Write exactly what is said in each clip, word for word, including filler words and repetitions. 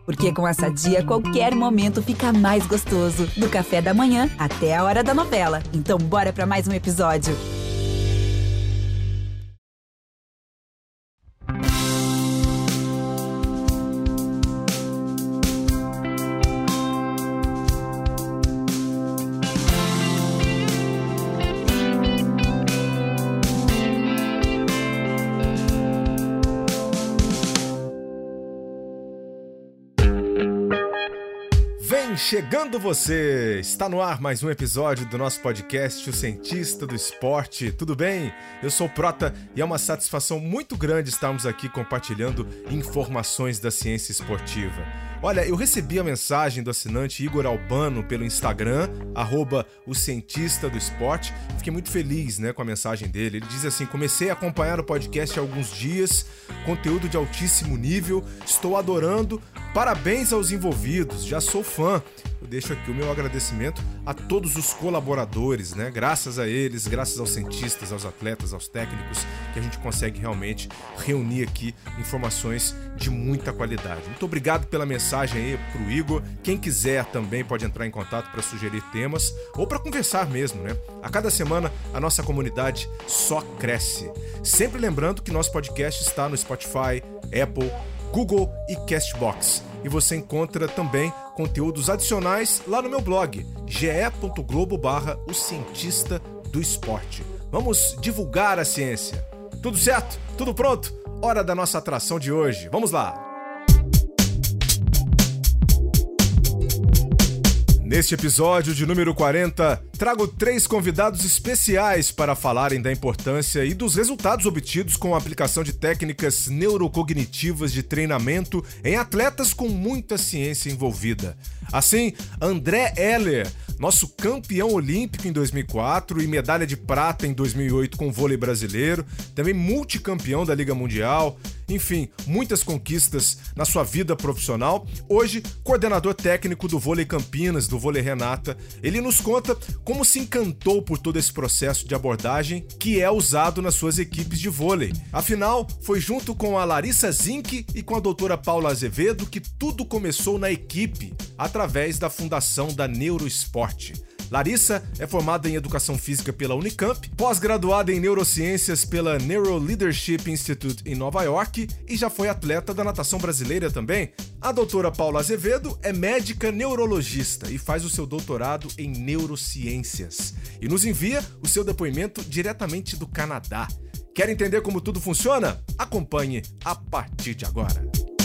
Porque com a Sadia, qualquer momento fica mais gostoso. Do café da manhã até a hora da novela. Então bora pra mais um episódio. Chegando você! Está no ar mais um episódio do nosso podcast O Cientista do Esporte. Tudo bem? Eu sou o Prota e é uma satisfação muito grande estarmos aqui compartilhando informações da ciência esportiva. Olha, eu recebi a mensagem do assinante Igor Albano pelo Instagram, arroba o Cientista do Esporte. Fiquei muito feliz, né, com a mensagem dele. Ele diz assim: comecei a acompanhar o podcast há alguns dias, conteúdo de altíssimo nível, estou adorando, parabéns aos envolvidos, já sou fã. Eu deixo aqui o meu agradecimento a todos os colaboradores, né? Graças a eles, graças aos cientistas, aos atletas, aos técnicos, que a gente consegue realmente reunir aqui informações de muita qualidade. Muito obrigado pela mensagem aí pro Igor. Quem quiser também pode entrar em contato para sugerir temas ou para conversar mesmo, né? A cada semana a nossa comunidade só cresce. Sempre lembrando que nosso podcast está no Spotify, Apple, Google e Castbox. E você encontra também conteúdos adicionais lá no meu blog, ge.globo barra o cientista do esporte. Vamos divulgar a ciência. Tudo certo? Tudo pronto? Hora da nossa atração de hoje. Vamos lá! Neste episódio de número quarenta, trago três convidados especiais para falarem da importância e dos resultados obtidos com a aplicação de técnicas neurocognitivas de treinamento em atletas com muita ciência envolvida. Assim, André Heller, nosso campeão olímpico em dois mil e quatro e medalha de prata em dois mil e oito com o vôlei brasileiro, também multicampeão da Liga Mundial, enfim, muitas conquistas na sua vida profissional. Hoje, coordenador técnico do Vôlei Campinas, do Vôlei Renata, ele nos conta como se encantou por todo esse processo de abordagem que é usado nas suas equipes de vôlei. Afinal, foi junto com a Larissa Zink e com a doutora Paula Azevedo que tudo começou na equipe, através da fundação da Neuroesporte. Larissa é formada em Educação Física pela Unicamp, pós-graduada em Neurociências pela Neuro Leadership Institute em Nova York e já foi atleta da natação brasileira também. A doutora Paula Azevedo é médica neurologista e faz o seu doutorado em Neurociências. E nos envia o seu depoimento diretamente do Canadá. Quer entender como tudo funciona? Acompanhe a partir de agora.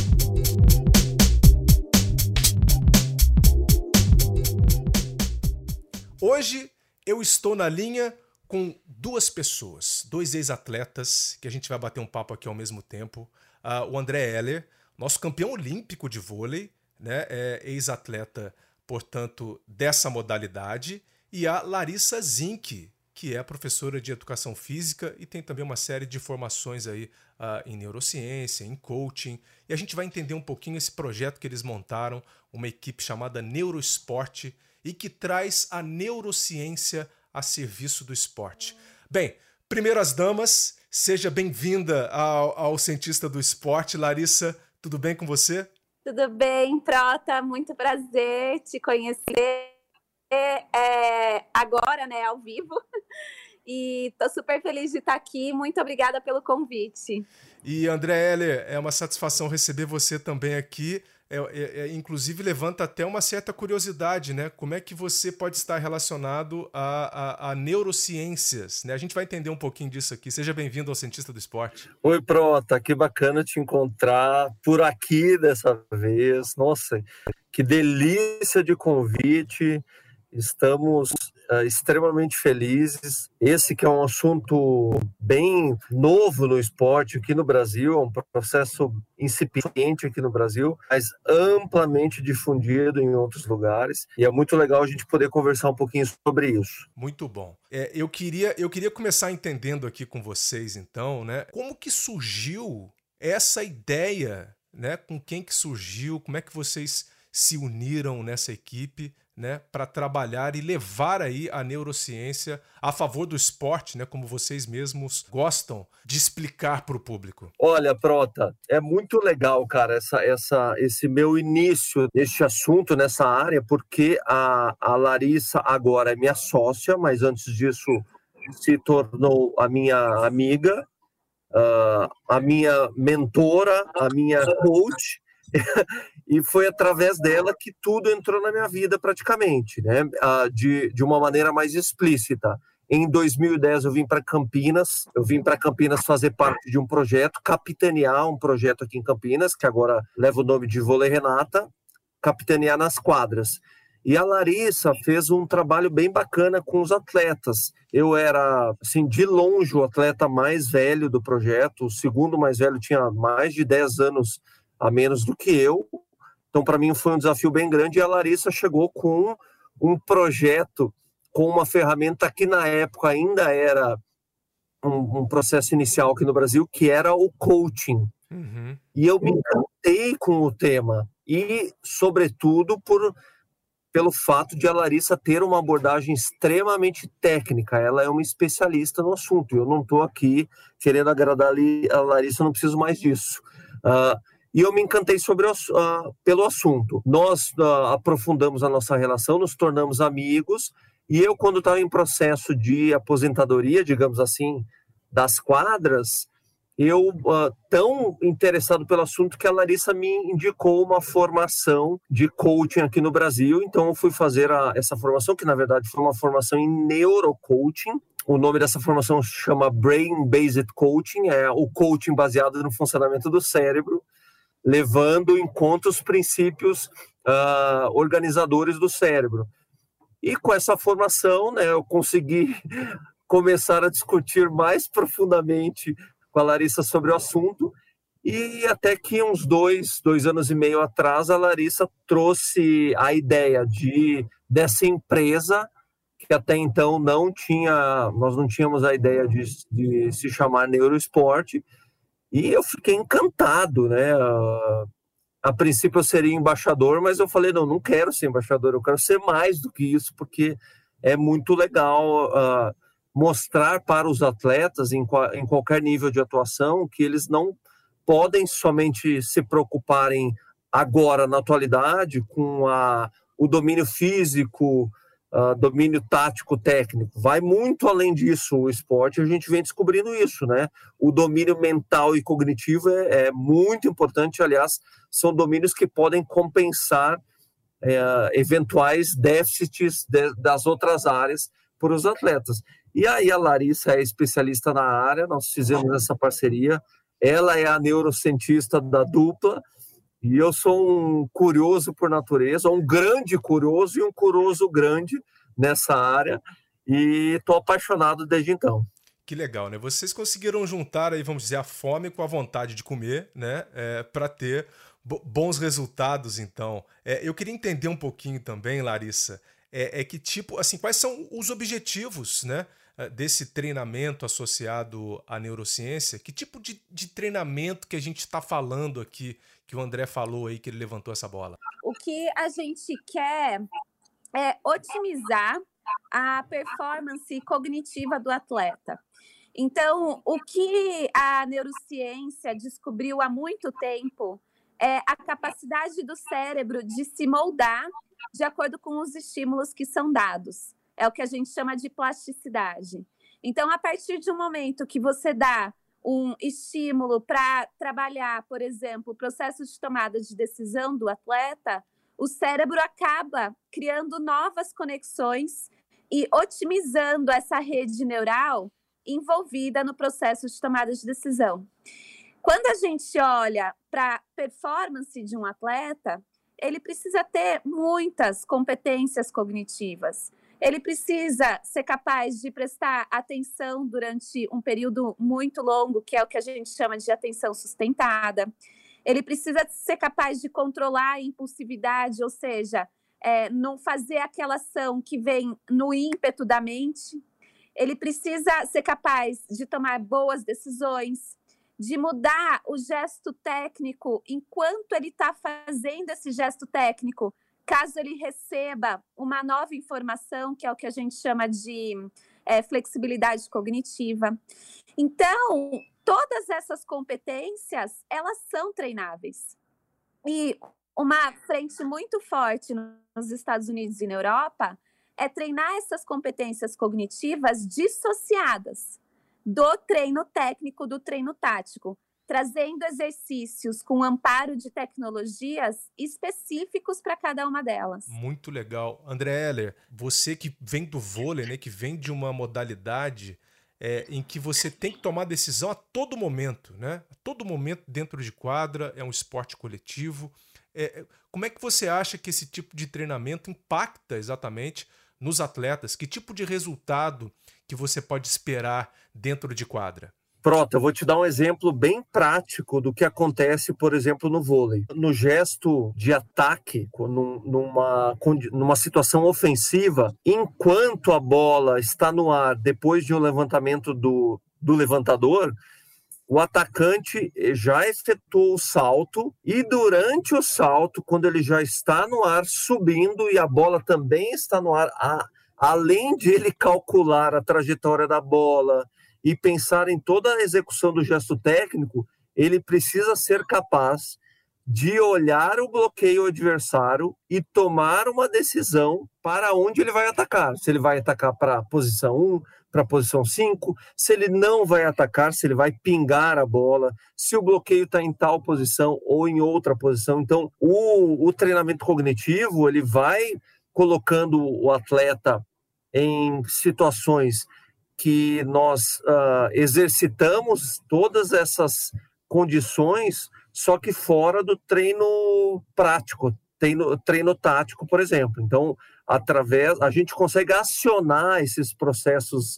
Hoje eu estou na linha com duas pessoas, dois ex-atletas, que a gente vai bater um papo aqui ao mesmo tempo. Uh, o André Heller, nosso campeão olímpico de vôlei, né, é ex-atleta, portanto, dessa modalidade. E a Larissa Zink, que é professora de Educação Física e tem também uma série de formações aí, uh, em neurociência, em coaching. E a gente vai entender um pouquinho esse projeto que eles montaram, uma equipe chamada Neuroesporte, e que traz a neurociência a serviço do esporte. Bem, primeiro as damas, seja bem-vinda ao, ao Cientista do Esporte. Larissa, tudo bem com você? Tudo bem, Prota, muito prazer te conhecer é, agora, né, ao vivo. E tô super feliz de estar aqui, muito obrigada pelo convite. E André Heller, é uma satisfação receber você também aqui. É, é, é, inclusive levanta até uma certa curiosidade, né? Como é que você pode estar relacionado a, a, a neurociências, né? A gente vai entender um pouquinho disso aqui. Seja bem-vindo ao Cientista do Esporte. Oi, Prota, que bacana te encontrar por aqui dessa vez. Nossa, que delícia de convite. Estamos uh, extremamente felizes. Esse que é um assunto bem novo no esporte aqui no Brasil, é um processo incipiente aqui no Brasil, mas amplamente difundido em outros lugares. E é muito legal a gente poder conversar um pouquinho sobre isso. Muito bom. É, eu, queria, eu queria começar entendendo aqui com vocês, então, né, como que surgiu essa ideia, né, com quem que surgiu, como é que vocês se uniram nessa equipe, né, para trabalhar e levar aí a neurociência a favor do esporte, né, como vocês mesmos gostam de explicar para o público? Olha, Prota, é muito legal, cara, essa, essa, esse meu início neste assunto, nessa área, porque a, a Larissa agora é minha sócia, mas antes disso se tornou a minha amiga, uh, a minha mentora, a minha coach, e foi através dela que tudo entrou na minha vida praticamente, né? Uh, de, de uma maneira mais explícita. Em dois mil e dez eu vim para Campinas, eu vim para Campinas fazer parte de um projeto, capitanear um projeto aqui em Campinas, que agora leva o nome de Vôlei Renata, capitanear nas quadras. E a Larissa fez um trabalho bem bacana com os atletas. Eu era, assim, de longe o atleta mais velho do projeto, o segundo mais velho tinha mais de dez anos a menos do que eu. Então, para mim, foi um desafio bem grande. E a Larissa chegou com um projeto, com uma ferramenta que, na época, ainda era um, um processo inicial aqui no Brasil, que era o coaching. Uhum. E eu me encantei com o tema. E, sobretudo, por, pelo fato de a Larissa ter uma abordagem extremamente técnica. Ela é uma especialista no assunto. Eu não estou aqui querendo agradar a Larissa, eu não preciso mais disso. Uh, E eu me encantei sobre o, uh, pelo assunto. Nós uh, aprofundamos a nossa relação, nos tornamos amigos. E eu, quando estava em processo de aposentadoria, digamos assim, das quadras, eu, uh, tão interessado pelo assunto, que a Larissa me indicou uma formação de coaching aqui no Brasil. Então, eu fui fazer a, essa formação, que na verdade foi uma formação em neurocoaching. O nome dessa formação se chama Brain Based Coaching, é o coaching baseado no funcionamento do cérebro, levando em conta os princípios uh, organizadores do cérebro. E com essa formação, né, eu consegui começar a discutir mais profundamente com a Larissa sobre o assunto, e até que uns dois, dois anos e meio atrás, a Larissa trouxe a ideia de, dessa empresa, que até então não tinha, nós não tínhamos a ideia de, de se chamar Neuroesporte. E eu fiquei encantado, né? Uh, a princípio eu seria embaixador, mas eu falei, não, não quero ser embaixador, eu quero ser mais do que isso, porque é muito legal uh, mostrar para os atletas, em, em qualquer nível de atuação, que eles não podem somente se preocuparem agora, na atualidade, com a, o domínio físico, Uh, domínio tático técnico. Vai muito além disso o esporte, a gente vem descobrindo isso, né? O domínio mental e cognitivo é, é muito importante, aliás, são domínios que podem compensar é, eventuais déficits de, das outras áreas por os atletas. E aí a Larissa é especialista na área, nós fizemos essa parceria, ela é a neurocientista da dupla, e eu sou um curioso por natureza, um grande curioso e um curioso grande nessa área, e estou apaixonado desde então. Que legal, né? Vocês conseguiram juntar aí, vamos dizer, a fome com a vontade de comer, né? É, para ter bons resultados, então. É, eu queria entender um pouquinho também, Larissa, é, é que tipo, assim, quais são os objetivos, né, desse treinamento associado à neurociência? Que tipo de, de treinamento que a gente está falando aqui, que o André falou aí, que ele levantou essa bola? O que a gente quer é otimizar a performance cognitiva do atleta. Então, o que a neurociência descobriu há muito tempo é a capacidade do cérebro de se moldar de acordo com os estímulos que são dados. É o que a gente chama de plasticidade. Então, a partir de um momento que você dá um estímulo para trabalhar, por exemplo, o processo de tomada de decisão do atleta, o cérebro acaba criando novas conexões e otimizando essa rede neural envolvida no processo de tomada de decisão. Quando a gente olha para a performance de um atleta, ele precisa ter muitas competências cognitivas. Ele precisa ser capaz de prestar atenção durante um período muito longo, que é o que a gente chama de atenção sustentada. Ele precisa ser capaz de controlar a impulsividade, ou seja, é, não fazer aquela ação que vem no ímpeto da mente. Ele precisa ser capaz de tomar boas decisões, de mudar o gesto técnico enquanto ele está fazendo esse gesto técnico, caso ele receba uma nova informação, que é o que a gente chama de é, flexibilidade cognitiva. Então, todas essas competências, elas são treináveis. E uma frente muito forte nos Estados Unidos e na Europa é treinar essas competências cognitivas dissociadas do treino técnico, do treino tático, trazendo exercícios com amparo de tecnologias específicos para cada uma delas. Muito legal. André Heller, você que vem do vôlei, né, que vem de uma modalidade é, em que você tem que tomar decisão a todo momento, né? A todo momento dentro de quadra, é um esporte coletivo. É, como é que você acha que esse tipo de treinamento impacta exatamente nos atletas? Que tipo de resultado que você pode esperar dentro de quadra? Prota, eu vou te dar um exemplo bem prático do que acontece, por exemplo, no vôlei. No gesto de ataque, numa, numa situação ofensiva, enquanto a bola está no ar, depois de um levantamento do, do levantador, o atacante já efetuou o salto e durante o salto, quando ele já está no ar subindo e a bola também está no ar, a, além de ele calcular a trajetória da bola e pensar em toda a execução do gesto técnico, ele precisa ser capaz de olhar o bloqueio adversário e tomar uma decisão para onde ele vai atacar. Se ele vai atacar para a posição um, para a posição cinco, se ele não vai atacar, se ele vai pingar a bola, se o bloqueio está em tal posição ou em outra posição. Então, o, o treinamento cognitivo, ele vai colocando o atleta em situações que nós uh, exercitamos todas essas condições, só que fora do treino prático, treino, treino tático, por exemplo. Então, através, a gente consegue acionar esses processos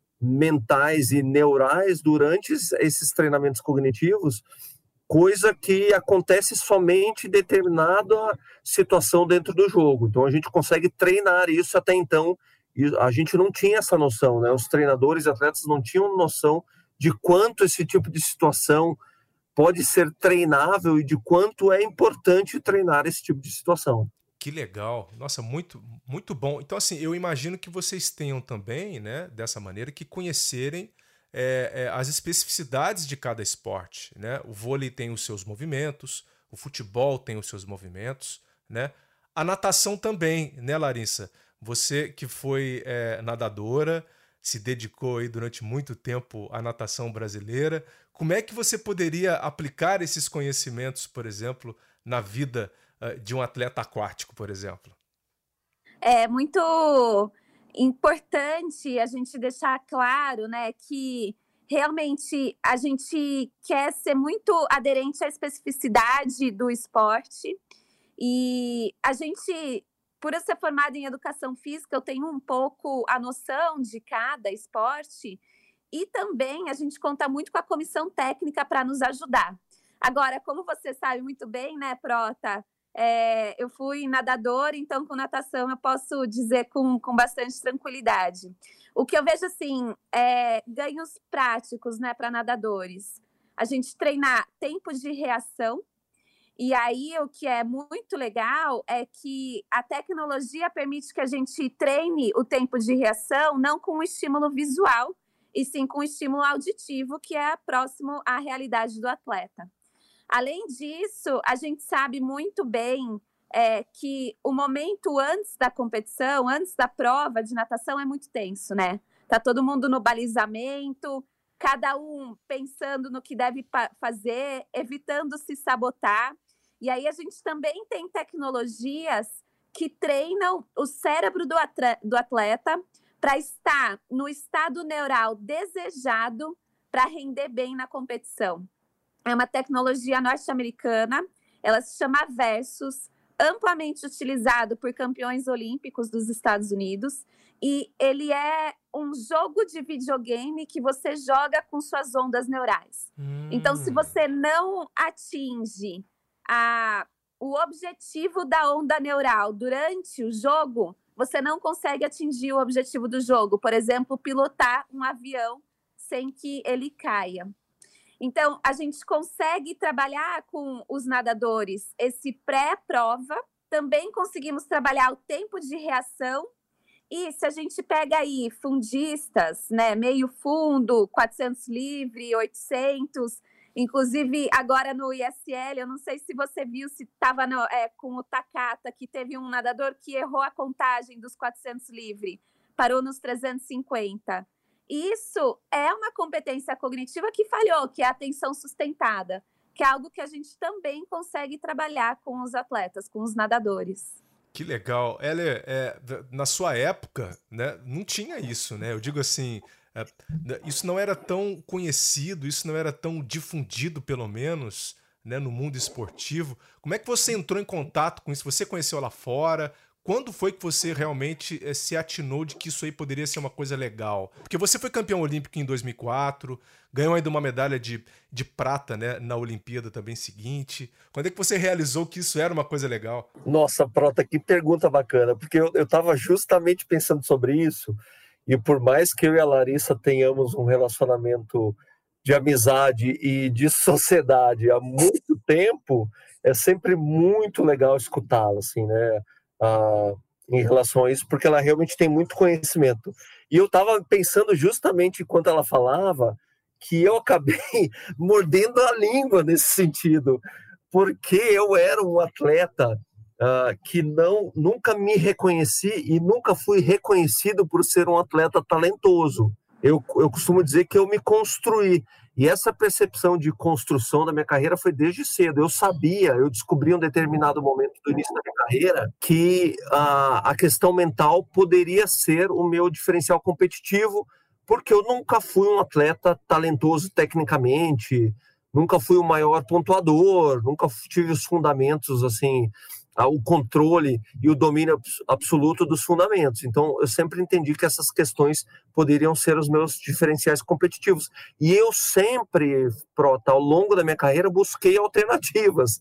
mentais e neurais durante esses treinamentos cognitivos, coisa que acontece somente em determinada situação dentro do jogo. Então, a gente consegue treinar isso até então. E a gente não tinha essa noção, né? Os treinadores e atletas não tinham noção de quanto esse tipo de situação pode ser treinável e de quanto é importante treinar esse tipo de situação. Que legal. Nossa, muito, muito bom. Então, assim, eu imagino que vocês tenham também, né, dessa maneira, que conhecerem é, é, as especificidades de cada esporte, né? O vôlei tem os seus movimentos, o futebol tem os seus movimentos, né? A natação também, né, Larissa? Você que foi é, nadadora, se dedicou aí durante muito tempo à natação brasileira, como é que você poderia aplicar esses conhecimentos, por exemplo, na vida uh, de um atleta aquático, por exemplo? É muito importante a gente deixar claro, né, que realmente a gente quer ser muito aderente à especificidade do esporte e a gente... Por eu ser formada em educação física, eu tenho um pouco a noção de cada esporte e também a gente conta muito com a comissão técnica para nos ajudar. Agora, como você sabe muito bem, né, Prota, é, eu fui nadadora, então com natação eu posso dizer com, com bastante tranquilidade. O que eu vejo, assim, é ganhos práticos, né, para nadadores. A gente treinar tempo de reação. E aí, o que é muito legal é que a tecnologia permite que a gente treine o tempo de reação não com um estímulo visual, e sim com um estímulo auditivo, que é próximo à realidade do atleta. Além disso, a gente sabe muito bem é, que o momento antes da competição, antes da prova de natação, é muito tenso, né? Tá todo mundo no balizamento, cada um pensando no que deve fazer, evitando se sabotar. E aí a gente também tem tecnologias que treinam o cérebro do atleta para estar no estado neural desejado para render bem na competição. É uma tecnologia norte-americana, ela se chama Versus, amplamente utilizado por campeões olímpicos dos Estados Unidos, e ele é um jogo de videogame que você joga com suas ondas neurais. Hum. Então, se você não atinge A, o objetivo da onda neural durante o jogo, você não consegue atingir o objetivo do jogo. Por exemplo, pilotar um avião sem que ele caia. Então, a gente consegue trabalhar com os nadadores esse pré-prova, também conseguimos trabalhar o tempo de reação, e se a gente pega aí fundistas, né, meio fundo, quatrocentos livre, oitocentos, inclusive agora no I S L, eu não sei se você viu, se estava é, com o Takata, que teve um nadador que errou a contagem dos quatrocentos livre, parou nos trezentos e cinquenta. Isso é uma competência cognitiva que falhou, que é a atenção sustentada, que é algo que a gente também consegue trabalhar com os atletas, com os nadadores. Que legal. Heller, é, na sua época, né, não tinha isso, né? Eu digo assim, é, isso não era tão conhecido, isso não era tão difundido, pelo menos, né, no mundo esportivo. Como é que você entrou em contato com isso? Você conheceu lá fora? Quando foi que você realmente é, se atinou de que isso aí poderia ser uma coisa legal? Porque você foi campeão olímpico em dois mil e quatro, ganhou ainda uma medalha de, de prata, né, na Olimpíada também seguinte. Quando é que você realizou que isso era uma coisa legal? Nossa, Prota, que pergunta bacana, porque eu estava justamente pensando sobre isso, e por mais que eu e a Larissa tenhamos um relacionamento de amizade e de sociedade há muito tempo, é sempre muito legal escutá-la, assim, né? Ah, em relação a isso, porque ela realmente tem muito conhecimento. E eu estava pensando justamente enquanto ela falava que eu acabei mordendo a língua nesse sentido, porque eu era um atleta ah, que não, nunca me reconheci e nunca fui reconhecido por ser um atleta talentoso. Eu, eu costumo dizer que eu me construí. E essa percepção de construção da minha carreira foi desde cedo. Eu sabia, eu descobri em um determinado momento do início da minha carreira que a, a questão mental poderia ser o meu diferencial competitivo, porque eu nunca fui um atleta talentoso tecnicamente, nunca fui o maior pontuador, nunca tive os fundamentos, assim, o controle e o domínio absoluto dos fundamentos. Então, eu sempre entendi que essas questões poderiam ser os meus diferenciais competitivos. E eu sempre, Prota, ao longo da minha carreira, busquei alternativas.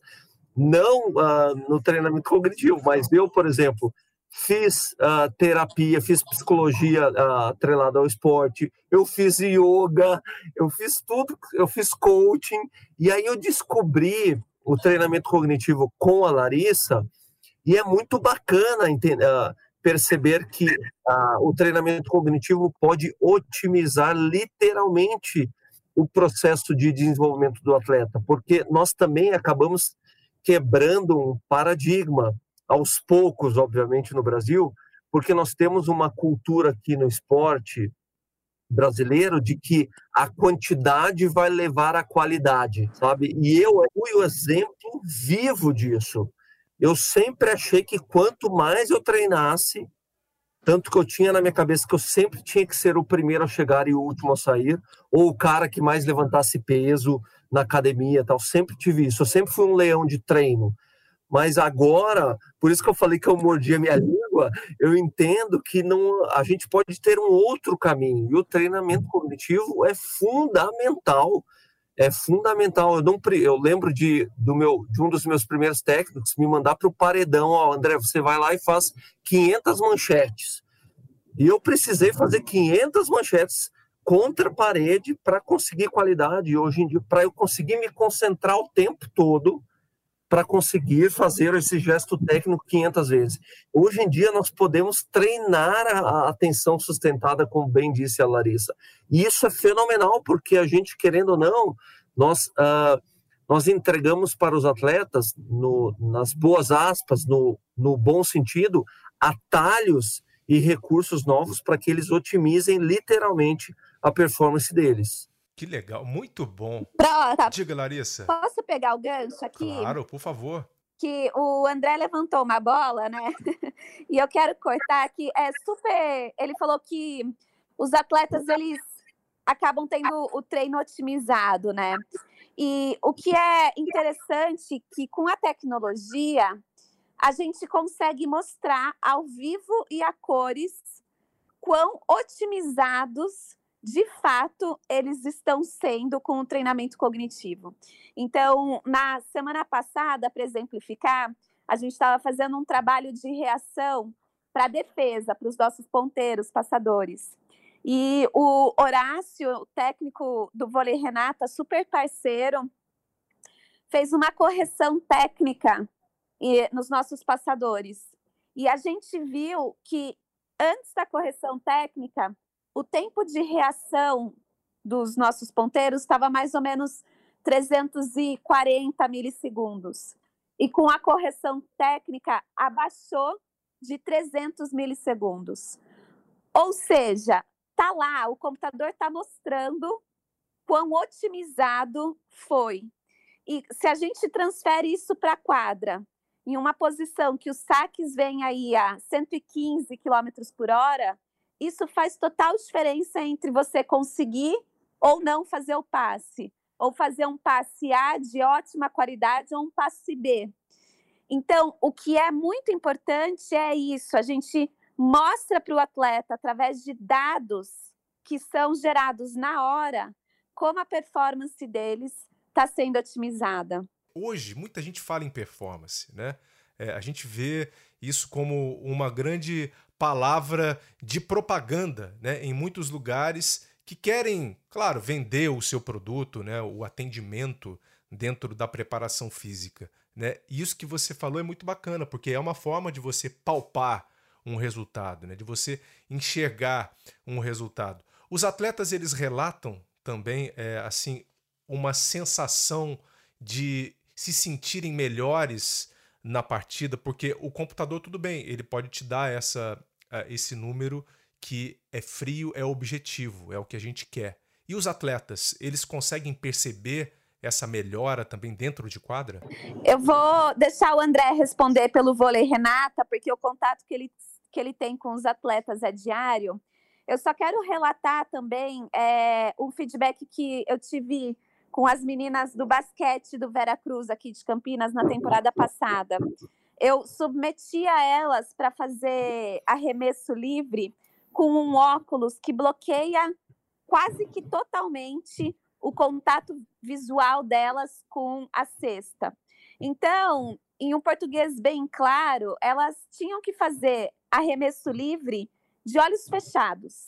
Não uh, no treinamento cognitivo, mas eu, por exemplo, fiz uh, terapia, fiz psicologia uh, atrelada ao esporte, eu fiz yoga, eu fiz tudo, eu fiz coaching, e aí eu descobri o treinamento cognitivo com a Larissa, e é muito bacana entender, uh, perceber que uh, o treinamento cognitivo pode otimizar literalmente o processo de desenvolvimento do atleta, porque nós também acabamos quebrando um paradigma, aos poucos, obviamente, no Brasil, porque nós temos uma cultura aqui no esporte brasileiro de que a quantidade vai levar à qualidade, sabe? E eu fui o exemplo vivo disso. Eu sempre achei que quanto mais eu treinasse, tanto que eu tinha na minha cabeça que eu sempre tinha que ser o primeiro a chegar e o último a sair, ou o cara que mais levantasse peso na academia, tal. Sempre tive isso. Eu sempre fui um leão de treino. Mas agora, por isso que eu falei que eu mordi a minha língua, eu entendo que não, a gente pode ter um outro caminho. E o treinamento cognitivo é fundamental. É fundamental. Eu, não, eu lembro de, do meu, de um dos meus primeiros técnicos me mandar para o paredão. Ó, André, você vai lá e faz quinhentas manchetes. E eu precisei fazer quinhentas manchetes contra a parede para conseguir qualidade. E hoje em dia, para eu conseguir me concentrar o tempo todo, para conseguir fazer esse gesto técnico quinhentas vezes. Hoje em dia, nós podemos treinar a atenção sustentada, como bem disse a Larissa. E isso é fenomenal, porque a gente, querendo ou não, nós, uh, nós entregamos para os atletas, no, nas boas aspas, no, no bom sentido, atalhos e recursos novos para que eles otimizem literalmente a performance deles. Que legal, muito bom. Prota, diga, Larissa. Posso pegar o gancho aqui? Claro, por favor. Que o André levantou uma bola, né? E eu quero cortar que é super... Ele falou que os atletas, eles acabam tendo o treino otimizado, né? E o que é interessante que com a tecnologia, a gente consegue mostrar ao vivo e a cores quão otimizados de fato, eles estão sendo com o treinamento cognitivo. Então, na semana passada, para exemplificar, a gente estava fazendo um trabalho de reação para defesa, para os nossos ponteiros, passadores. E o Horácio, o técnico do Vôlei Renata, super parceiro, fez uma correção técnica nos nossos passadores. E a gente viu que, antes da correção técnica, o tempo de reação dos nossos ponteiros estava mais ou menos trezentos e quarenta milissegundos. E com a correção técnica, abaixou de trezentos milissegundos. Ou seja, tá lá, o computador está mostrando quão otimizado foi. E se a gente transfere isso para a quadra, em uma posição que os saques vêm aí a cento e quinze quilômetros por hora, isso faz total diferença entre você conseguir ou não fazer o passe, ou fazer um passe A de ótima qualidade ou um passe B. Então, o que é muito importante é isso, a gente mostra para o atleta, através de dados que são gerados na hora, como a performance deles está sendo otimizada. Hoje, muita gente fala em performance, né? É, a gente vê isso como uma grande palavra de propaganda, né? Em muitos lugares que querem, claro, vender o seu produto, né? O atendimento dentro da preparação física, né? E isso que você falou é muito bacana, porque é uma forma de você palpar um resultado, né? De você enxergar um resultado. Os atletas, eles relatam também, é, assim, uma sensação de se sentirem melhores na partida, porque o computador, tudo bem, ele pode te dar essa, esse número que é frio, é objetivo, é o que a gente quer. E os atletas, eles conseguem perceber essa melhora também dentro de quadra? Eu vou deixar o André responder pelo Vôlei Renata, porque o contato que ele, que ele tem com os atletas é diário. Eu só quero relatar também é, um feedback que eu tive com as meninas do basquete do Veracruz, aqui de Campinas, na temporada passada. Eu submetia elas para fazer arremesso livre com um óculos que bloqueia quase que totalmente o contato visual delas com a cesta. Então, em um português bem claro, elas tinham que fazer arremesso livre de olhos fechados.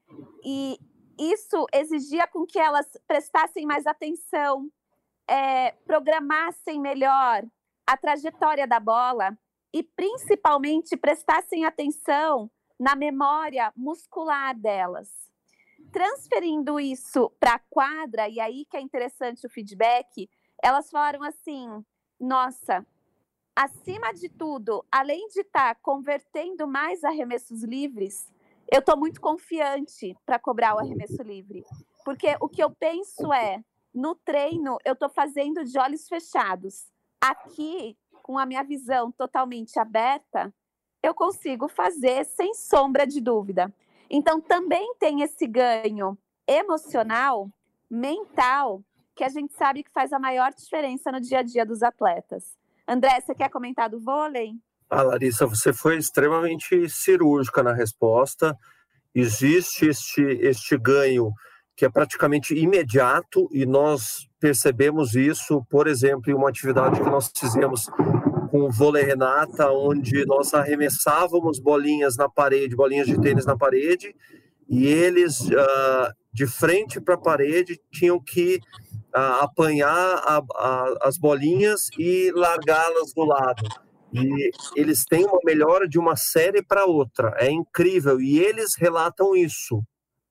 E isso exigia com que elas prestassem mais atenção, é, programassem melhor a trajetória da bola e, principalmente, prestassem atenção na memória muscular delas. Transferindo isso para a quadra, e aí que é interessante o feedback, elas falaram assim, nossa, acima de tudo, além de estar convertendo mais arremessos livres, eu estou muito confiante para cobrar o arremesso livre. Porque o que eu penso é, no treino, eu estou fazendo de olhos fechados. Aqui, com a minha visão totalmente aberta, eu consigo fazer sem sombra de dúvida. Então, também tem esse ganho emocional, mental, que a gente sabe que faz a maior diferença no dia a dia dos atletas. André, você quer comentar do vôlei? Ah, Larissa, você foi extremamente cirúrgica na resposta. Existe este, este ganho que é praticamente imediato e nós percebemos isso, por exemplo, em uma atividade que nós fizemos com o Vôlei Renata, onde nós arremessávamos bolinhas na parede, bolinhas de tênis na parede, e eles, uh, de frente para a parede, tinham que uh, apanhar a, a, as bolinhas e largá-las do lado. E eles têm uma melhora de uma série para outra, é incrível, e eles relatam isso,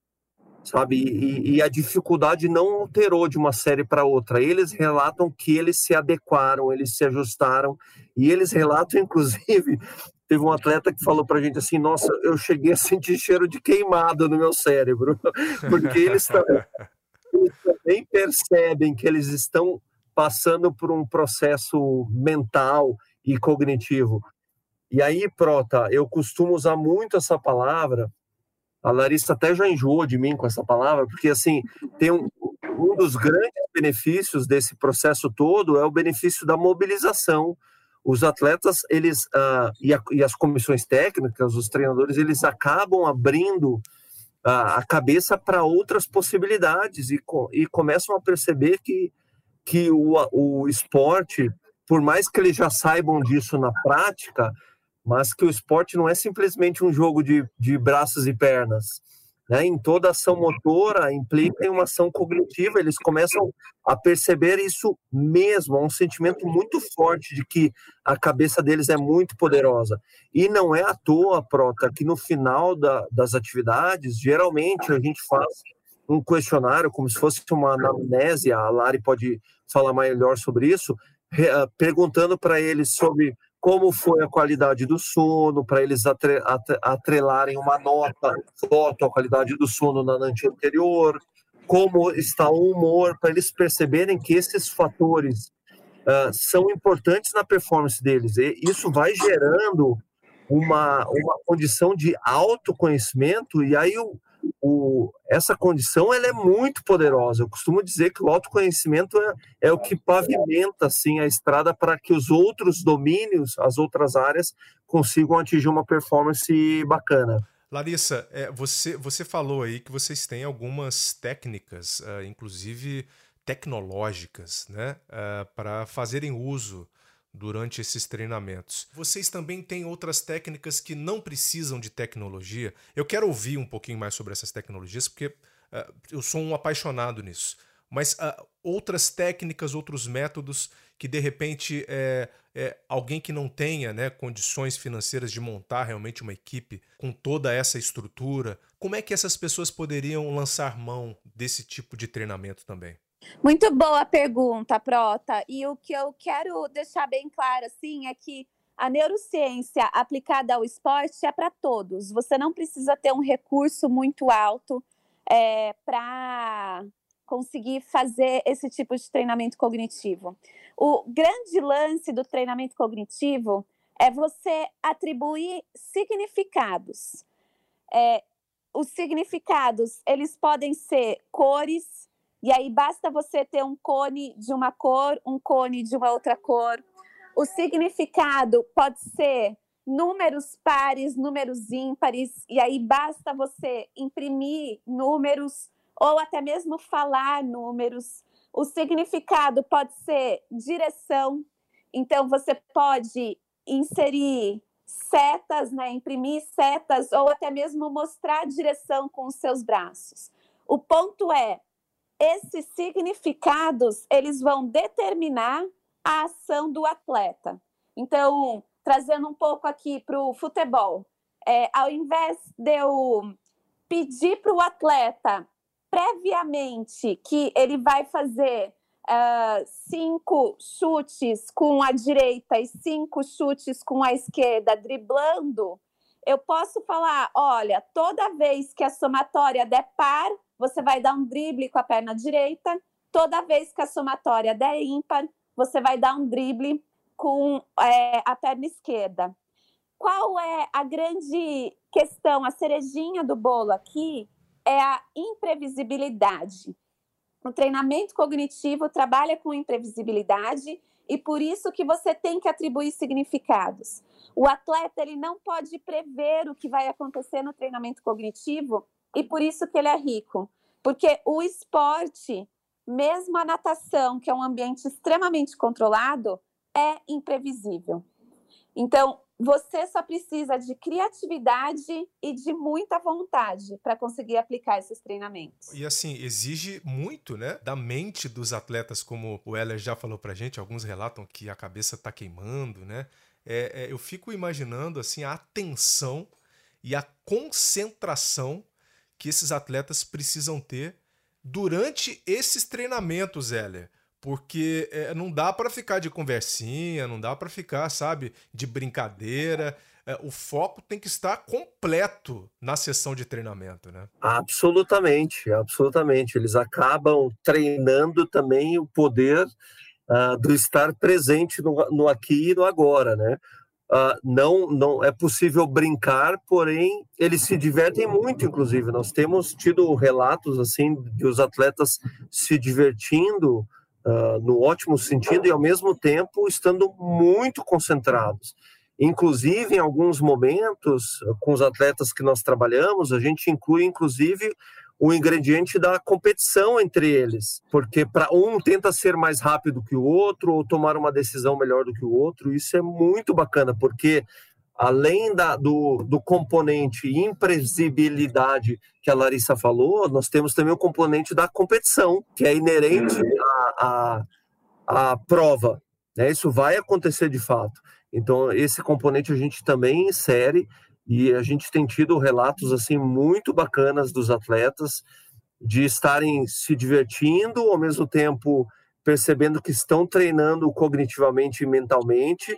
sabe? E, e a dificuldade não alterou de uma série para outra, eles relatam que eles se adequaram, eles se ajustaram, e eles relatam, inclusive, teve um atleta que falou para a gente assim, nossa, eu cheguei a sentir cheiro de queimado no meu cérebro, porque eles também, eles também percebem que eles estão passando por um processo mental e cognitivo. E aí, Prota, eu costumo usar muito essa palavra, a Larissa até já enjoou de mim com essa palavra, porque assim, tem um, um dos grandes benefícios desse processo todo é o benefício da mobilização. Os atletas, eles, uh, e, a, e as comissões técnicas, os treinadores, eles acabam abrindo uh, a cabeça para outras possibilidades e, e começam a perceber que, que o, o esporte, por mais que eles já saibam disso na prática, mas que o esporte não é simplesmente um jogo de, de braços e pernas. né? Em toda ação motora implica em uma ação cognitiva, eles começam a perceber isso mesmo, é um sentimento muito forte de que a cabeça deles é muito poderosa. E não é à toa, Prota, que no final da, das atividades, geralmente a gente faz um questionário, como se fosse uma anamnese, a Lari pode falar melhor sobre isso, perguntando para eles sobre como foi a qualidade do sono, para eles atre, atre, atrelarem uma nota, foto, a qualidade do sono na noite anterior, como está o humor, para eles perceberem que esses fatores uh, são importantes na performance deles. E isso vai gerando uma, uma condição de autoconhecimento, e aí o, o, essa condição ela é muito poderosa. Eu costumo dizer que o autoconhecimento é, é o que pavimenta assim, a estrada para que os outros domínios, as outras áreas, consigam atingir uma performance bacana. Larissa, é, você, você falou aí que vocês têm algumas técnicas, uh, inclusive tecnológicas, né, uh, para fazerem uso durante esses treinamentos. Vocês também têm outras técnicas que não precisam de tecnologia? Eu quero ouvir um pouquinho mais sobre essas tecnologias, porque uh, eu sou um apaixonado nisso. Mas uh, outras técnicas, outros métodos que, de repente, é, é, alguém que não tenha, né, condições financeiras de montar realmente uma equipe com toda essa estrutura, como é que essas pessoas poderiam lançar mão desse tipo de treinamento também? Muito boa pergunta, Prota. E o que eu quero deixar bem claro assim, é que a neurociência aplicada ao esporte é para todos. Você não precisa ter um recurso muito alto é, para conseguir fazer esse tipo de treinamento cognitivo. O grande lance do treinamento cognitivo é você atribuir significados. É, os significados, eles podem ser cores, e aí basta você ter um cone de uma cor, um cone de uma outra cor. O significado pode ser números pares, números ímpares, e aí basta você imprimir números ou até mesmo falar números. O significado pode ser direção, então você pode inserir setas, né, imprimir setas ou até mesmo mostrar a direção com os seus braços. O ponto é, esses significados, eles vão determinar a ação do atleta. Então, trazendo um pouco aqui para o futebol, é, ao invés de eu pedir para o atleta previamente que ele vai fazer uh, cinco chutes com a direita e cinco chutes com a esquerda, driblando, eu posso falar, olha, toda vez que a somatória der par, você vai dar um drible com a perna direita, toda vez que a somatória der ímpar, você vai dar um drible com é, a perna esquerda. Qual é a grande questão, a cerejinha do bolo aqui? É a imprevisibilidade. O treinamento cognitivo trabalha com imprevisibilidade e por isso que você tem que atribuir significados. O atleta ele não pode prever o que vai acontecer no treinamento cognitivo e por isso que ele é rico. Porque o esporte, mesmo a natação, que é um ambiente extremamente controlado, é imprevisível. Então, você só precisa de criatividade e de muita vontade para conseguir aplicar esses treinamentos. E assim, exige muito, né, da mente dos atletas, como o Heller já falou pra gente, alguns relatam que a cabeça tá queimando, né? É, é, eu fico imaginando assim, a atenção e a concentração que esses atletas precisam ter durante esses treinamentos, Heller. Porque é, não dá para ficar de conversinha, não dá para ficar, sabe, de brincadeira. É, o foco tem que estar completo na sessão de treinamento, né? Absolutamente, absolutamente. Eles acabam treinando também o poder uh, do estar presente no, no aqui e no agora, né? Uh, não, não é possível brincar, porém eles se divertem muito, inclusive. Nós temos tido relatos assim de os atletas se divertindo Uh, no ótimo sentido e ao mesmo tempo estando muito concentrados. Inclusive, em alguns momentos, com os atletas que nós trabalhamos, a gente inclui inclusive o ingrediente da competição entre eles, porque para um tenta ser mais rápido que o outro ou tomar uma decisão melhor do que o outro. Isso é muito bacana, porque além da, do, do componente imprevisibilidade que a Larissa falou, nós temos também o componente da competição, que é inerente à, à, à prova. Né? Isso vai acontecer de fato. Então, esse componente a gente também insere, e a gente tem tido relatos assim, muito bacanas dos atletas, de estarem se divertindo, ao mesmo tempo percebendo que estão treinando cognitivamente e mentalmente,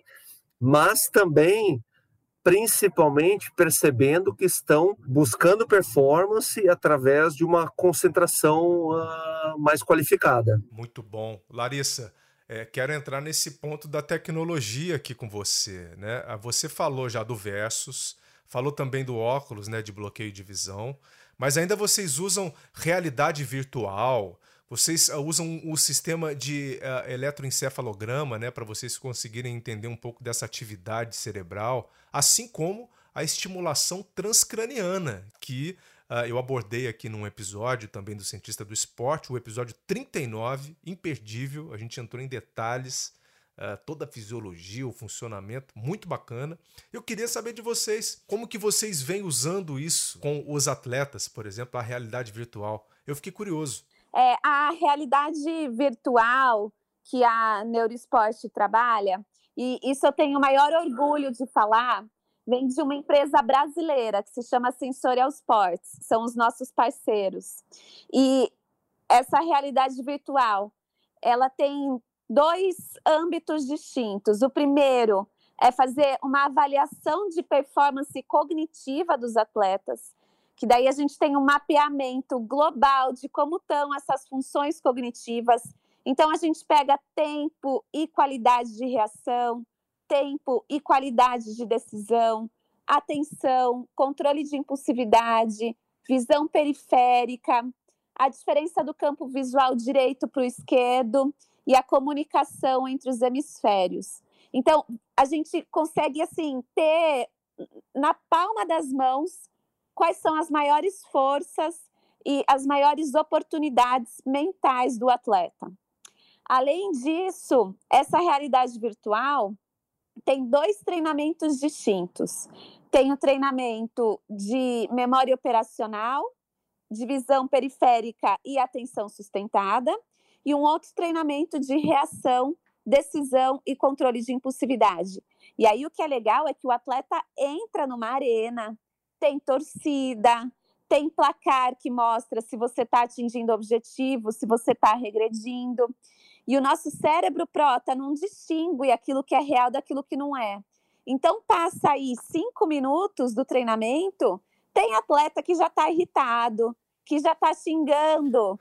mas também, principalmente, percebendo que estão buscando performance através de uma concentração uh, mais qualificada. Muito bom. Larissa, é, quero entrar nesse ponto da tecnologia aqui com você, né? Você falou já do Versus, falou também do óculos, né, de bloqueio de visão, mas ainda vocês usam realidade virtual, vocês usam o sistema de uh, eletroencefalograma, né, para vocês conseguirem entender um pouco dessa atividade cerebral, assim como a estimulação transcraniana, que uh, eu abordei aqui num episódio também do Cientista do Esporte, o episódio trinta e nove, imperdível, a gente entrou em detalhes, uh, toda a fisiologia, o funcionamento, muito bacana. Eu queria saber de vocês, como que vocês vêm usando isso com os atletas, por exemplo, a realidade virtual. Eu fiquei curioso. É, a realidade virtual que a Neurosport trabalha, e isso eu tenho o maior orgulho de falar, vem de uma empresa brasileira que se chama Sensorial Sports, são os nossos parceiros. E essa realidade virtual, ela tem dois âmbitos distintos. O primeiro é fazer uma avaliação de performance cognitiva dos atletas, que daí a gente tem um mapeamento global de como estão essas funções cognitivas. Então, a gente pega tempo e qualidade de reação, tempo e qualidade de decisão, atenção, controle de impulsividade, visão periférica, a diferença do campo visual direito para o esquerdo e a comunicação entre os hemisférios. Então, a gente consegue, assim, ter na palma das mãos quais são as maiores forças e as maiores oportunidades mentais do atleta. Além disso, essa realidade virtual tem dois treinamentos distintos. Tem o treinamento de memória operacional, de visão periférica e atenção sustentada, e um outro treinamento de reação, decisão e controle de impulsividade. E aí o que é legal é que o atleta entra numa arena, tem torcida, tem placar que mostra se você está atingindo o objetivo, se você está regredindo. E o nosso cérebro, Prota, não distingue aquilo que é real daquilo que não é. Então, passa aí cinco minutos do treinamento, tem atleta que já está irritado, que já está xingando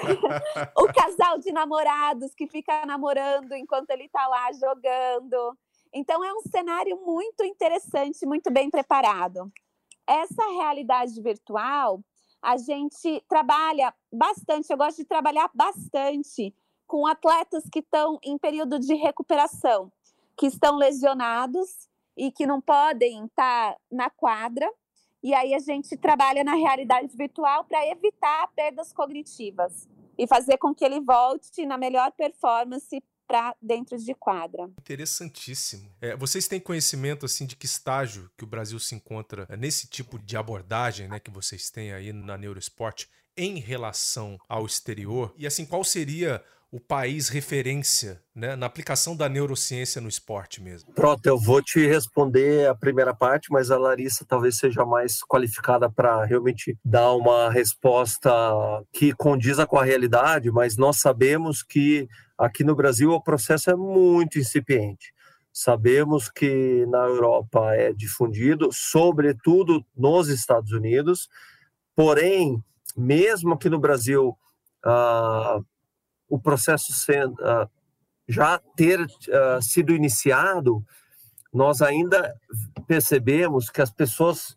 o casal de namorados que fica namorando enquanto ele está lá jogando. Então, é um cenário muito interessante, muito bem preparado. Essa realidade virtual, a gente trabalha bastante, eu gosto de trabalhar bastante com atletas que estão em período de recuperação, que estão lesionados e que não podem estar na quadra. E aí a gente trabalha na realidade virtual para evitar perdas cognitivas e fazer com que ele volte na melhor performance para dentro de quadra. Interessantíssimo. É, vocês têm conhecimento assim de que estágio que o Brasil se encontra nesse tipo de abordagem, né, que vocês têm aí na Neurosport em relação ao exterior? E assim, qual seria o país referência, né, na aplicação da neurociência no esporte mesmo? Pronto, eu vou te responder a primeira parte, mas a Larissa talvez seja mais qualificada para realmente dar uma resposta que condiza com a realidade, mas nós sabemos que aqui no Brasil o processo é muito incipiente. Sabemos que na Europa é difundido, sobretudo nos Estados Unidos, porém, mesmo aqui no Brasil, ah, o processo sendo, uh, já ter uh, sido iniciado, nós ainda percebemos que as pessoas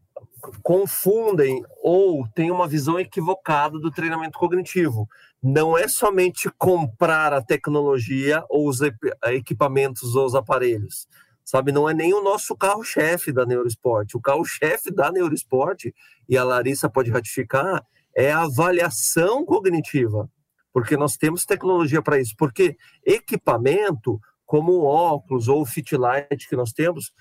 confundem ou têm uma visão equivocada do treinamento cognitivo. Não é somente comprar a tecnologia ou os equipamentos ou os aparelhos, sabe? Não é nem o nosso carro-chefe da Neurosport. O carro-chefe da Neurosport, e a Larissa pode ratificar, é a avaliação cognitiva. Porque nós temos tecnologia para isso. Porque equipamento, como o óculos ou o Fitlight que nós temos,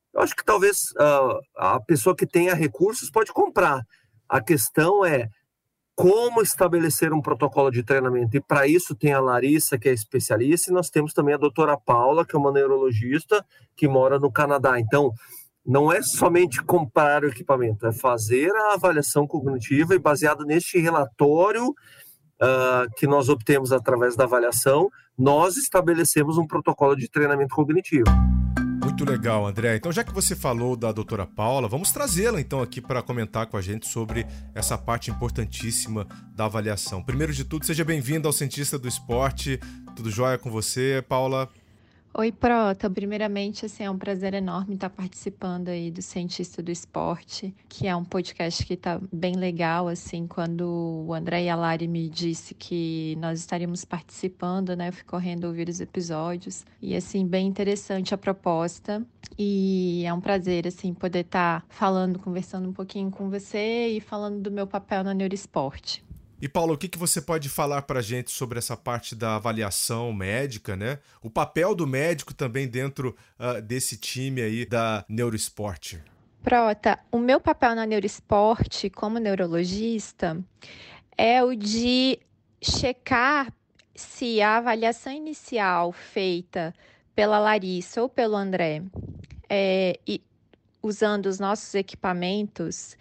Eu acho que talvez uh, a pessoa que tenha recursos pode comprar. A questão é como estabelecer um protocolo de treinamento. E para isso tem a Larissa, que é especialista, e nós temos também a doutora Paula, que é uma neurologista que mora no Canadá. Então, não é somente comprar o equipamento, é fazer a avaliação cognitiva e baseado neste relatório uh, que nós obtemos através da avaliação, nós estabelecemos um protocolo de treinamento cognitivo. Muito legal, André. Então, já que você falou da doutora Paula, vamos trazê-la então aqui para comentar com a gente sobre essa parte importantíssima da avaliação. Primeiro de tudo, seja bem-vinda ao Cientista do Esporte. Tudo jóia com você, Paula? Oi, Prota. Primeiramente, assim, é um prazer enorme estar participando aí do Cientista do Esporte, que é um podcast que está bem legal, assim, quando o André e a Lari me disse que nós estaríamos participando, né, eu fui correndo ouvir os episódios, e, assim, bem interessante a proposta, e é um prazer, assim, poder estar falando, conversando um pouquinho com você e falando do meu papel na Neuroesporte. E, Paulo, o que, que você pode falar para a gente sobre essa parte da avaliação médica, né? O papel do médico também dentro uh, desse time aí da Neuroesporte. Prota, o meu papel na Neuroesporte como neurologista é o de checar se a avaliação inicial feita pela Larissa ou pelo André, é, e, usando os nossos equipamentos,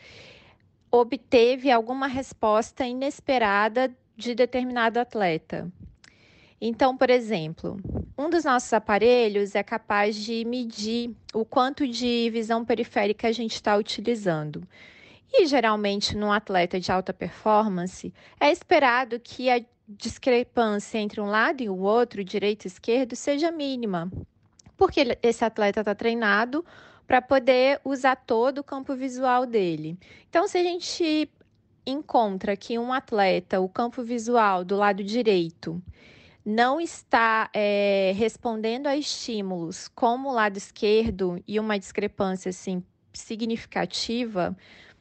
obteve alguma resposta inesperada de determinado atleta. Então, por exemplo, um dos nossos aparelhos é capaz de medir o quanto de visão periférica a gente está utilizando. E, geralmente, num atleta de alta performance, é esperado que a discrepância entre um lado e o outro, direito e esquerdo, seja mínima, porque esse atleta está treinado para poder usar todo o campo visual dele. Então, se a gente encontra que um atleta, o campo visual do lado direito, não está é, respondendo a estímulos como o lado esquerdo e uma discrepância assim, significativa,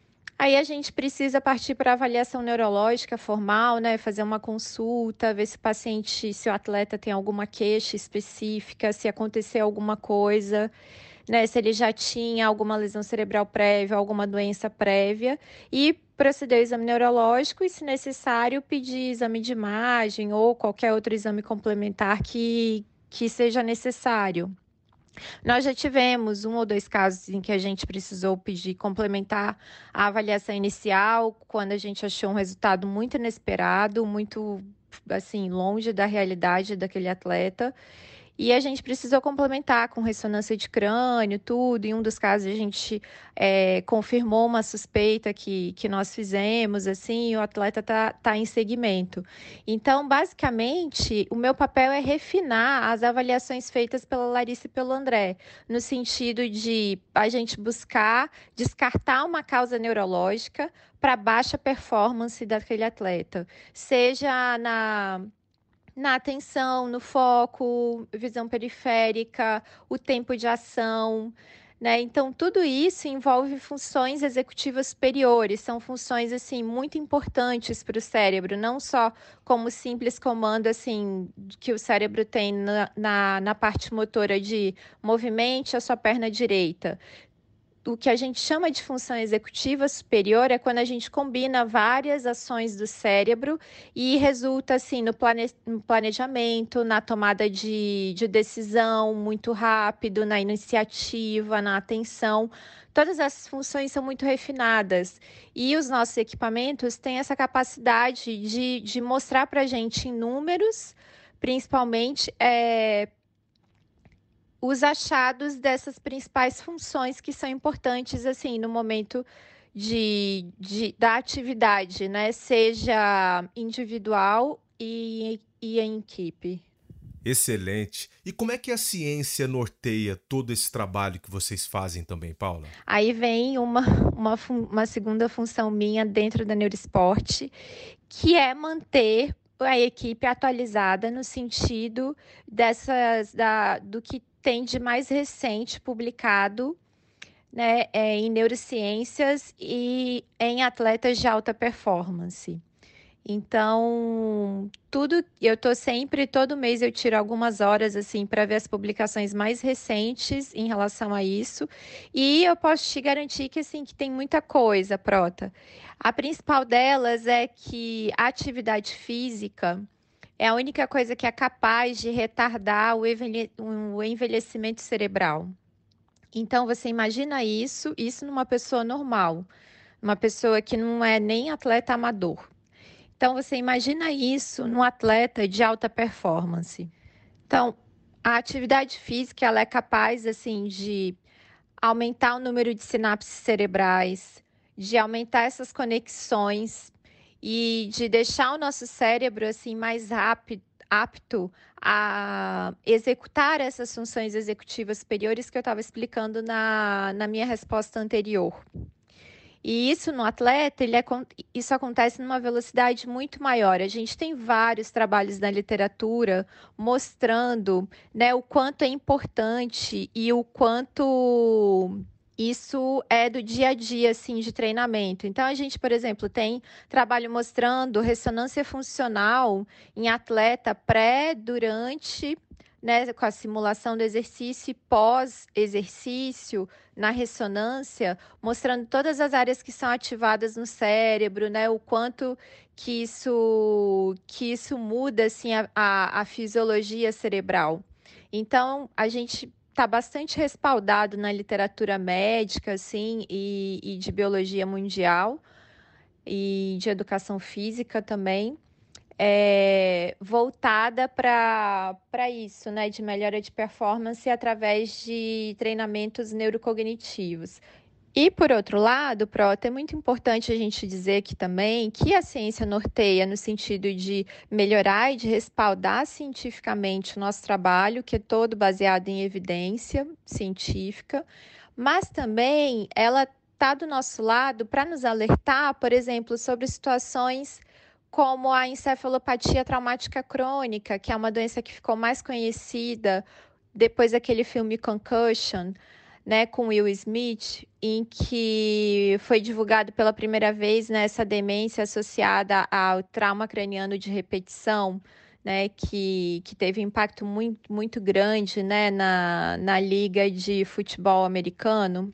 aí a gente precisa partir para a avaliação neurológica formal, né? Fazer uma consulta, ver se o paciente, se o atleta tem alguma queixa específica, se aconteceu alguma coisa, né, se ele já tinha alguma lesão cerebral prévia, alguma doença prévia, e proceder ao exame neurológico e, se necessário, pedir exame de imagem ou qualquer outro exame complementar que, que seja necessário. Nós já tivemos um ou dois casos em que a gente precisou pedir complementar a avaliação inicial, quando a gente achou um resultado muito inesperado, muito, assim, longe da realidade daquele atleta. E a gente precisou complementar com ressonância de crânio, tudo. Em um dos casos, a gente é, confirmou uma suspeita que, que nós fizemos, assim, e o atleta está tá em segmento. Então, basicamente, o meu papel é refinar as avaliações feitas pela Larissa e pelo André, no sentido de a gente buscar descartar uma causa neurológica para baixa performance daquele atleta, seja na... na atenção, no foco, visão periférica, o tempo de ação, né? Então, tudo isso envolve funções executivas superiores, são funções, assim, muito importantes para o cérebro, não só como simples comando, assim, que o cérebro tem na, na, na parte motora de movimente a sua perna direita. O que a gente chama de função executiva superior é quando a gente combina várias ações do cérebro e resulta assim, no, plane... no planejamento, na tomada de, de decisão muito rápido, na iniciativa, na atenção. Todas essas funções são muito refinadas e os nossos equipamentos têm essa capacidade de, de mostrar para a gente em números, principalmente, é, os achados dessas principais funções que são importantes, assim, no momento de, de, da atividade, né? Seja individual e, e em equipe. Excelente. E como é que a ciência norteia todo esse trabalho que vocês fazem também, Paula? Aí vem uma, uma, uma segunda função minha dentro da Neuroesporte, que é manter a equipe atualizada no sentido dessas, da, do que tem de mais recente publicado, né, é, em neurociências e em atletas de alta performance. Então, tudo eu tô sempre, todo mês eu tiro algumas horas assim para ver as publicações mais recentes em relação a isso. E eu posso te garantir que assim que tem muita coisa, Prota. A principal delas é que a atividade física é a única coisa que é capaz de retardar o envelhe- o envelhecimento cerebral. Então, você imagina isso, isso numa pessoa normal, uma pessoa que não é nem atleta amador. Então, você imagina isso num atleta de alta performance. Então, a atividade física, ela é capaz, assim, de aumentar o número de sinapses cerebrais, de aumentar essas conexões e de deixar o nosso cérebro, assim, mais rápido, apto a executar essas funções executivas superiores que eu estava explicando na, na minha resposta anterior. E isso no atleta, ele é, isso acontece numa velocidade muito maior. A gente tem vários trabalhos na literatura mostrando, né, o quanto é importante e o quanto isso é do dia a dia, assim, de treinamento. Então, a gente, por exemplo, tem trabalho mostrando ressonância funcional em atleta pré, durante, né, com a simulação do exercício e pós-exercício, na ressonância, mostrando todas as áreas que são ativadas no cérebro, né, o quanto que isso, que isso muda, assim, a, a, a fisiologia cerebral. Então, a gente está bastante respaldado na literatura médica, assim, e, e de biologia mundial, e de educação física também, é, voltada para isso, né, de melhora de performance através de treinamentos neurocognitivos. E, por outro lado, Prota, é muito importante a gente dizer aqui também que a ciência norteia no sentido de melhorar e de respaldar cientificamente o nosso trabalho, que é todo baseado em evidência científica, mas também ela está do nosso lado para nos alertar, por exemplo, sobre situações como a encefalopatia traumática crônica, que é uma doença que ficou mais conhecida depois daquele filme Concussion, né, com Will Smith, em que foi divulgado pela primeira vez, né, essa demência associada ao trauma craniano de repetição, né, que, que teve um impacto muito, muito grande, né, na, na liga de futebol americano.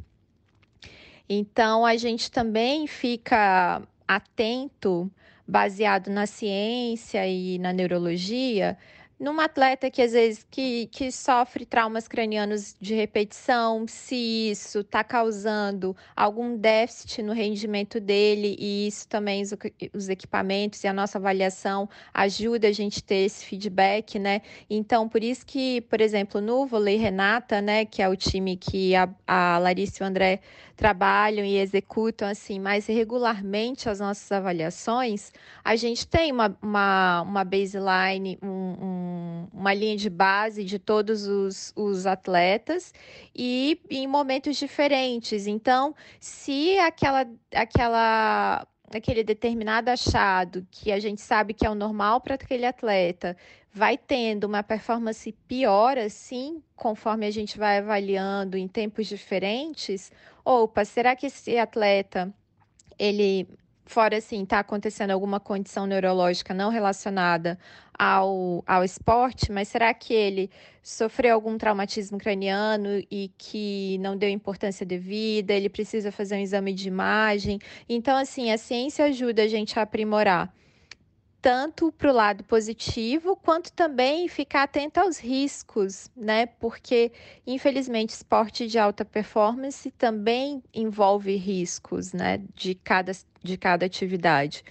Então, a gente também fica atento, baseado na ciência e na neurologia, numa atleta que às vezes que, que sofre traumas cranianos de repetição, se isso está causando algum déficit no rendimento dele, e isso também os, os equipamentos e a nossa avaliação ajuda a gente a ter esse feedback, né? Então, por isso que, por exemplo, no Vôlei Renata, né, que é o time que a, a Larissa e o André trabalham e executam assim mais regularmente as nossas avaliações, a gente tem uma, uma, uma baseline, um, um, uma linha de base de todos os, os atletas e em momentos diferentes. Então, se aquela, aquela, aquele determinado achado que a gente sabe que é o normal para aquele atleta vai tendo uma performance pior, assim, conforme a gente vai avaliando em tempos diferentes, opa, será que esse atleta, ele, fora assim, está acontecendo alguma condição neurológica não relacionada ao, ao esporte, mas será que ele sofreu algum traumatismo craniano e que não deu importância devida, ele precisa fazer um exame de imagem? Então, assim, a ciência ajuda a gente a aprimorar tanto para o lado positivo, quanto também ficar atento aos riscos, né? Porque, infelizmente, esporte de alta performance também envolve riscos, né? De cada, de cada atividade.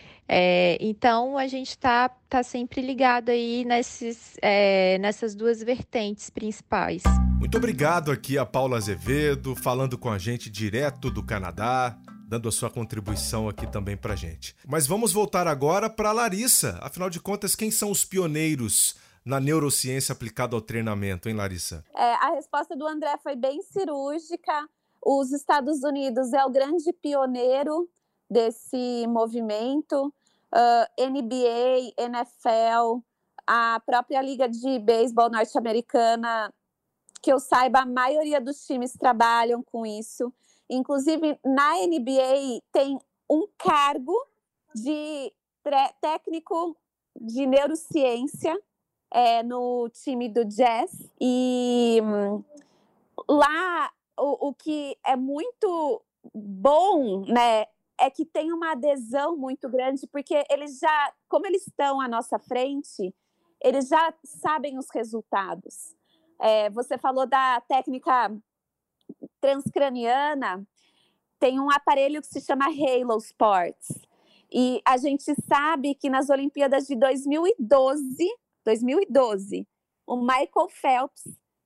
É, então, a gente está tá sempre ligado aí nesses, é, nessas duas vertentes principais. Muito obrigado aqui a Paula Azevedo, falando com a gente direto do Canadá, dando a sua contribuição aqui também pra gente. Mas vamos voltar agora para Larissa. Afinal de contas, quem são os pioneiros na neurociência aplicada ao treinamento, hein, Larissa? É, a resposta do André foi bem cirúrgica. Os Estados Unidos é o grande pioneiro desse movimento. Uh, N B A, N F L, a própria Liga de Beisebol norte-americana, que eu saiba, a maioria dos times trabalham com isso. Inclusive, na N B A tem um cargo de técnico de neurociência é, no time do Jazz. E hum, lá o, o que é muito bom, né, é que tem uma adesão muito grande, porque eles já, como eles estão à nossa frente, eles já sabem os resultados. É, você falou da técnica transcraniana, tem um aparelho que se chama Halo Sports, e a gente sabe que nas Olimpíadas de dois mil e doze, dois mil e doze, o Michael Phelps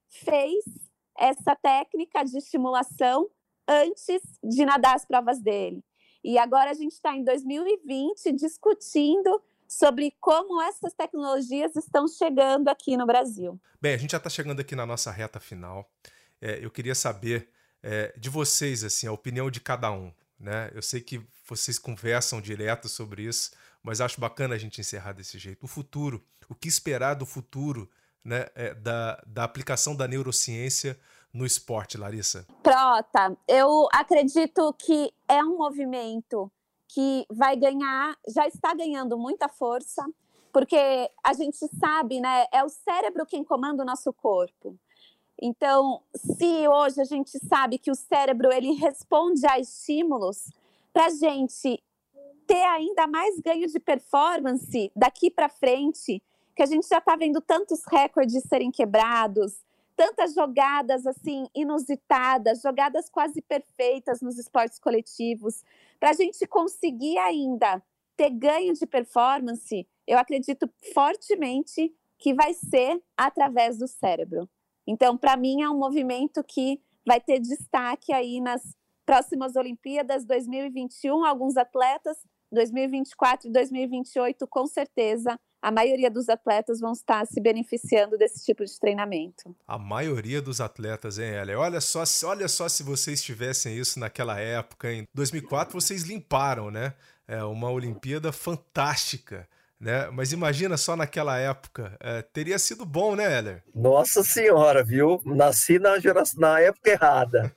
fez essa técnica de estimulação antes de nadar as provas dele. E agora a gente está em dois mil e vinte discutindo sobre como essas tecnologias estão chegando aqui no Brasil. Bem, a gente já está chegando aqui na nossa reta final. É, eu queria saber é, de vocês, assim, a opinião de cada um, né? Eu sei que vocês conversam direto sobre isso, mas acho bacana a gente encerrar desse jeito. O futuro, o que esperar do futuro, né, é, da, da aplicação da neurociência no esporte, Larissa? Prota, eu acredito que é um movimento que vai ganhar, já está ganhando muita força, porque a gente sabe, né, é o cérebro quem comanda o nosso corpo. Então, se hoje a gente sabe que o cérebro ele responde a estímulos, para a gente ter ainda mais ganho de performance daqui para frente, que a gente já está vendo tantos recordes serem quebrados, tantas jogadas assim inusitadas, jogadas quase perfeitas nos esportes coletivos, para a gente conseguir ainda ter ganho de performance, eu acredito fortemente que vai ser através do cérebro. Então, para mim, é um movimento que vai ter destaque aí nas próximas Olimpíadas dois mil e vinte e um, alguns atletas, dois mil e vinte e quatro e dois mil e vinte e oito, com certeza, a maioria dos atletas vão estar se beneficiando desse tipo de treinamento. A maioria dos atletas, hein, Heller? Olha só, olha só se vocês tivessem isso naquela época. Em dois mil e quatro, vocês limparam, né? É uma Olimpíada fantástica, né? Mas imagina só naquela época. É, teria sido bom, né, Heller? Nossa Senhora, viu? Nasci na, geração, na época errada.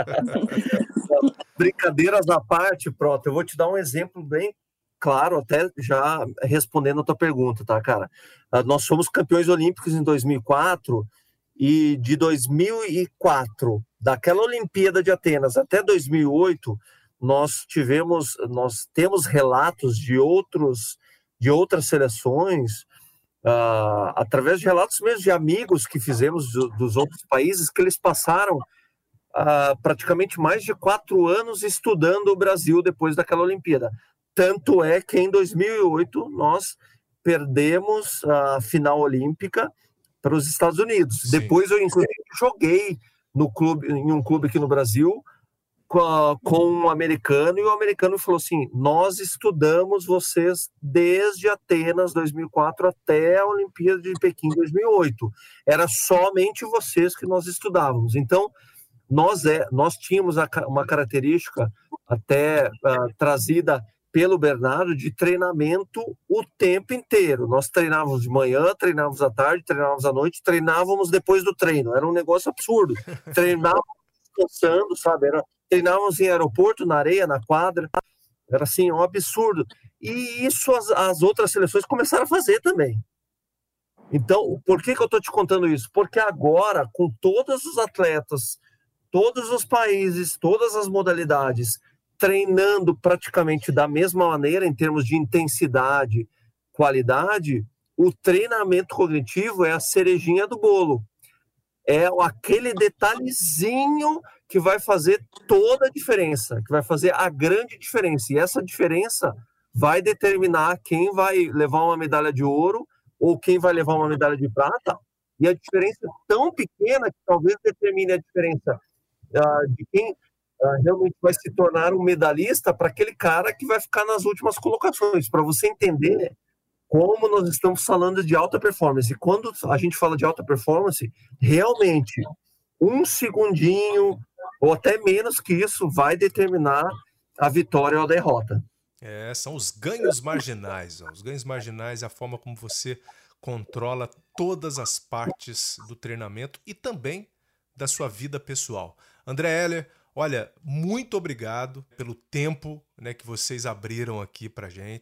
Brincadeiras à parte, Prota, eu vou te dar um exemplo bem claro, até já respondendo a tua pergunta, tá, cara? Nós fomos campeões olímpicos em dois mil e quatro e de dois mil e quatro, daquela Olimpíada de Atenas até dois mil e oito, nós tivemos, nós temos relatos de outros, de outras seleções, uh, através de relatos mesmo de amigos que fizemos do, dos outros países, que eles passaram uh, praticamente mais de quatro anos estudando o Brasil depois daquela Olimpíada. Tanto é que em dois mil e oito nós perdemos a final olímpica para os Estados Unidos. Sim. Depois eu inclusive joguei no clube, em um clube aqui no Brasil com, a, com um americano, e o americano falou assim: nós estudamos vocês desde Atenas dois mil e quatro até a Olimpíada de Pequim dois mil e oito. Era somente vocês que nós estudávamos. Então nós, é, nós tínhamos a, uma característica até uh, trazida pelo Bernardo, de treinamento o tempo inteiro. Nós treinávamos de manhã, treinávamos à tarde, treinávamos à noite, treinávamos depois do treino. Era um negócio absurdo. Treinávamos descansando, sabe? Era, treinávamos em aeroporto, na areia, na quadra. Era assim, um absurdo. E isso as, as outras seleções começaram a fazer também. Então, por que que eu estou te contando isso? Porque agora, com todos os atletas, todos os países, todas as modalidades, treinando praticamente da mesma maneira em termos de intensidade, qualidade, o treinamento cognitivo é a cerejinha do bolo. É aquele detalhezinho que vai fazer toda a diferença, que vai fazer a grande diferença. E essa diferença vai determinar quem vai levar uma medalha de ouro ou quem vai levar uma medalha de prata. E a diferença é tão pequena que talvez determine a diferença uh, de quem realmente vai se tornar um medalhista para aquele cara que vai ficar nas últimas colocações, para você entender como nós estamos falando de alta performance. E quando a gente fala de alta performance, realmente um segundinho ou até menos que isso vai determinar a vitória ou a derrota. É, são os ganhos marginais. Ó. Os ganhos marginais é a forma como você controla todas as partes do treinamento e também da sua vida pessoal. André Heller, olha, muito obrigado pelo tempo, né, que vocês abriram aqui pra gente.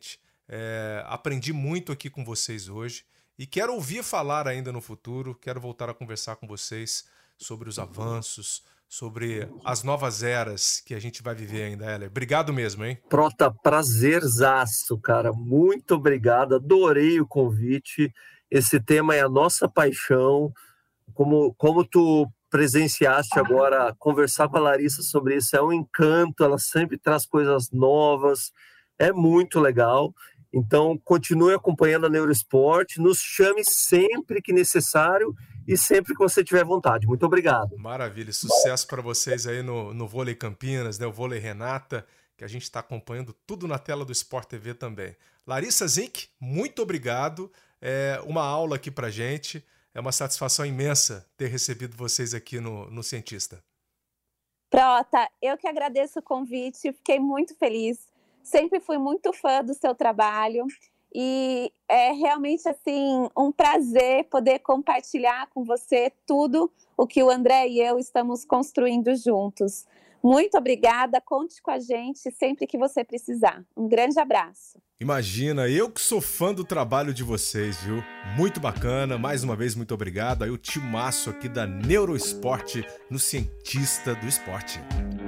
É, aprendi muito aqui com vocês hoje e quero ouvir falar ainda no futuro, quero voltar a conversar com vocês sobre os avanços, sobre as novas eras que a gente vai viver ainda, Heller. Obrigado mesmo, hein? Prota, prazerzaço, cara. Muito obrigado, adorei o convite. Esse tema é a nossa paixão. Como, como tu presenciaste agora, conversar com a Larissa sobre isso é um encanto, ela sempre traz coisas novas, é muito legal. Então, continue acompanhando a Neuroesporte, nos chame sempre que necessário e sempre que você tiver vontade. Muito obrigado. Maravilha, sucesso para vocês aí no, no Vôlei Campinas, né? O Vôlei Renata, que a gente está acompanhando tudo na tela do Sport T V também. Larissa Zink, muito obrigado. É uma aula aqui para gente. É uma satisfação imensa ter recebido vocês aqui no, no Cientista. Prota, eu que agradeço o convite, fiquei muito feliz. Sempre fui muito fã do seu trabalho e é realmente assim um prazer poder compartilhar com você tudo o que o André e eu estamos construindo juntos. Muito obrigada, conte com a gente sempre que você precisar. Um grande abraço. Imagina, eu que sou fã do trabalho de vocês, viu? Muito bacana, mais uma vez muito obrigado. Aí o timaço aqui da Neuroesporte no Cientista do Esporte.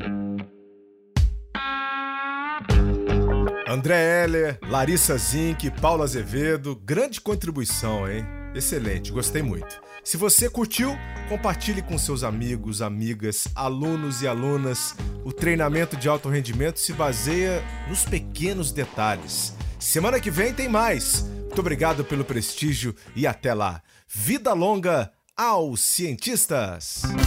André Heller, Larissa Zink, Paula Azevedo, grande contribuição, hein? Excelente, gostei muito. Se você curtiu, compartilhe com seus amigos, amigas, alunos e alunas. O treinamento de alto rendimento se baseia nos pequenos detalhes. Semana que vem tem mais. Muito obrigado pelo prestígio e até lá. Vida longa aos cientistas!